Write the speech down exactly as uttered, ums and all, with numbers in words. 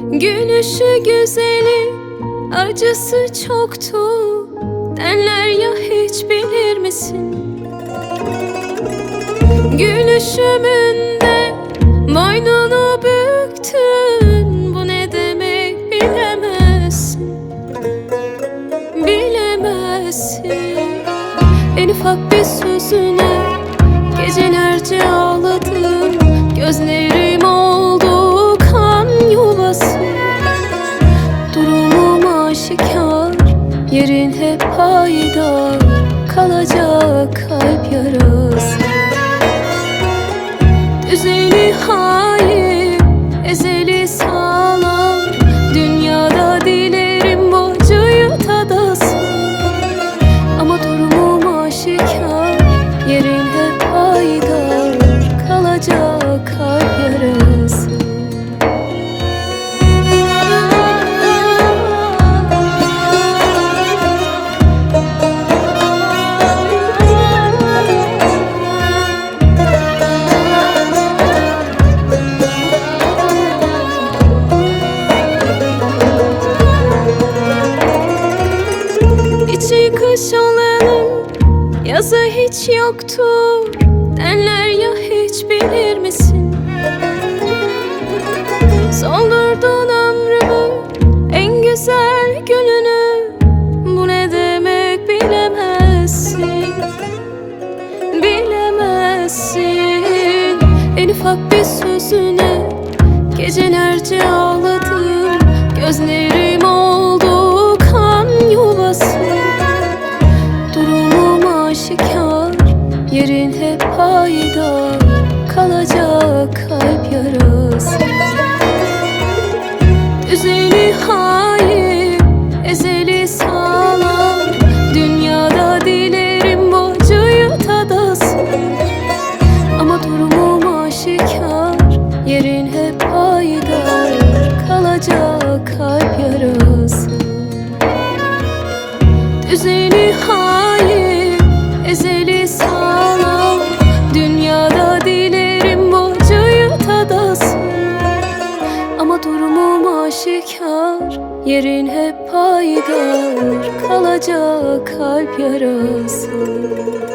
Gülüşü güzeli, acısı çoktu derler ya, hiç bilir misin? Gülüşümün de boynunu büktün, bu ne demek bilemezsin, bilemezsin. En ufak bir sözüne gecelerce ağladım, gözlerim oldu kan yuvası. Durumum aşikar, yerin hep payidar, kalacak kalp yarası. Düzeni hain, ezeli sağlam, dünyada dilerim bu acıyı tadasın. Ama durumum aşikar, yerin hep payidar, kalacak kalp yarası. İçi kış olanın yazı hiç yoktu derler ya, hiç bilir misin? Soldurdun ömrümü, en güzel gününü, bu ne demek bilemezsin, bilemezsin. En ufak bir sözüne gecelerce ağladım, gözlerim oldu kan yuvası. Durumum aşikar, yerin hep payidar, kalacak kalp yarası. Düzeni hain, ezeli sağlam, dünyada dilerim bu acıyı tadasın. Ama durumum aşikar, yerin hep payidar, kalacak kalp yarası. Düzeni hain, ezeli sağlam, dünyada dilerim bu acıyı tadasın. Ama durumum aşikar, yerin hep payidar, kalacak kalp yarası.